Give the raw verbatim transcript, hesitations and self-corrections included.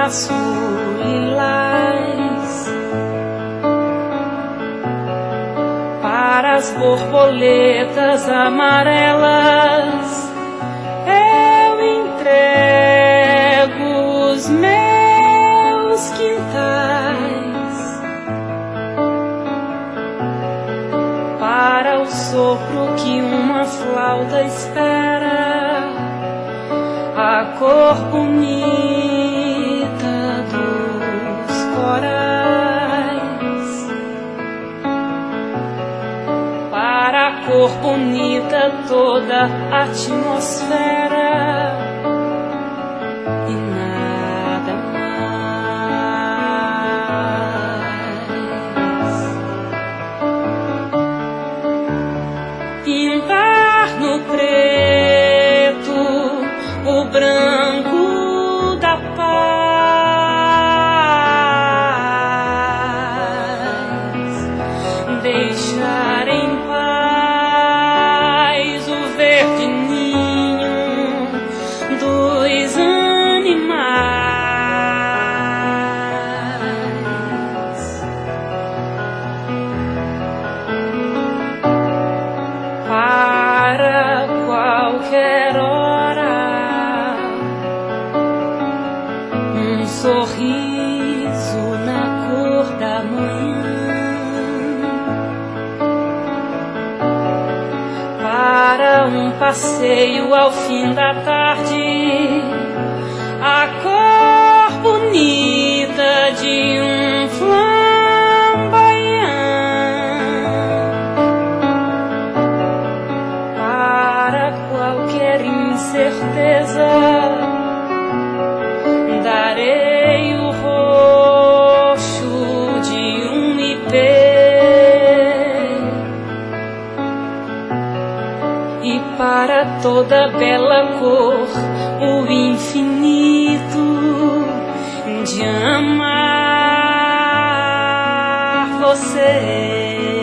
azul lilás, para as borboletas amarelas eu entrego os meus quintais, para o sopro que uma flauta espera, a cor bonita dos corais, para a cor bonita toda a atmosfera e nada mais. Pintar no preto o branco da paz, deixar em paz o verde ninho dos animais, para qualquer hora um sorriso na cor da manhã, para um passeio ao fim da tarde, a cor bonita de um flamboyant, para qualquer incerteza darei o roxo de um ipê, e para toda bela cor o infinito de amar você.